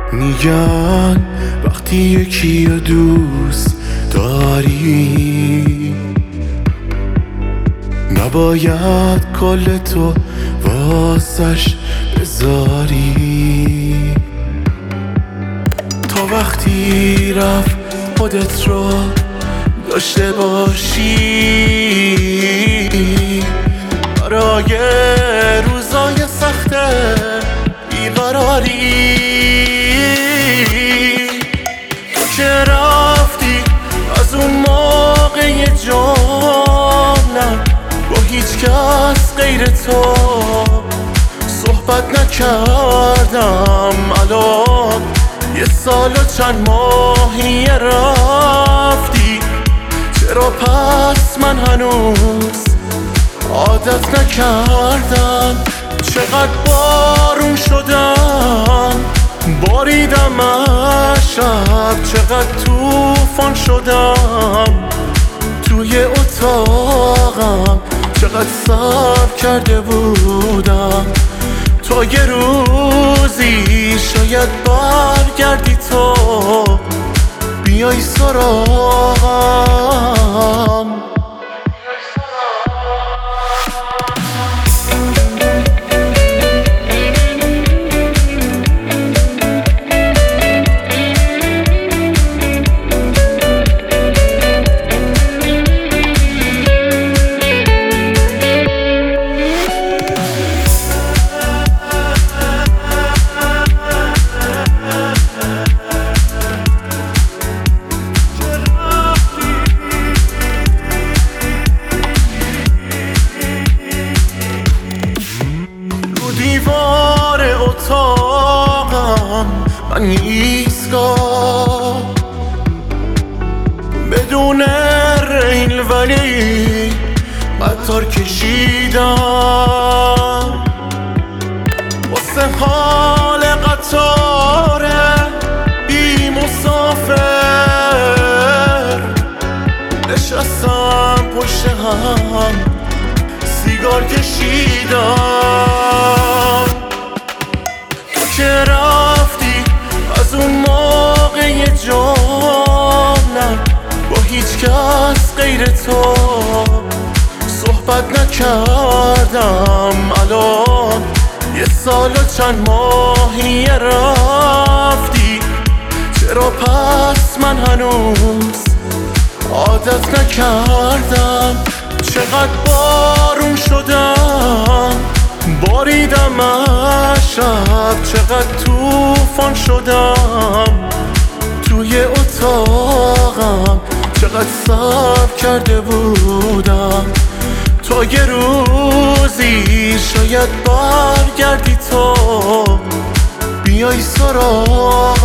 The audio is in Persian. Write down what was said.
میگن وقتی یکی رو دوست داری نباید کل تو واسش بذاری. تا وقتی رفت خودت رو داشته باشی برای روزای سخت بیقراری. تو که رفتی از اون موقع جانم با هیچ کس غیر تو صحبت نکردم. الان یه سال و چند ماهی رفتی، چرا پس من هنوز عادت نکردم؟ چقدر بارون شدم باریدم از شب، چقدر طوفان شدم توی اتاقم، چقدر صبر کرده بودم تا یه روزی شاید برگردی تو بیای سراغم. دیوار اتاقم من ایستگاه بدون ریل ولی قطار کشیدم واسه حال قطار بی مسافر. نشستم پشت هم سیگار کشیدم. تو که رفتی از اون موقع جانم با هیچ کس غیر تو صحبت نکردم. الان یه سال و چند ماهی رفتی، چرا پس من هنوز عادت نکردم؟ چقدر بارون شدم باریدم از شب، چقدر طوفان شدم توی اتاقم، چقدر صبر کرده بودم تا یه روزی شاید برگردی تو بیای سراغم.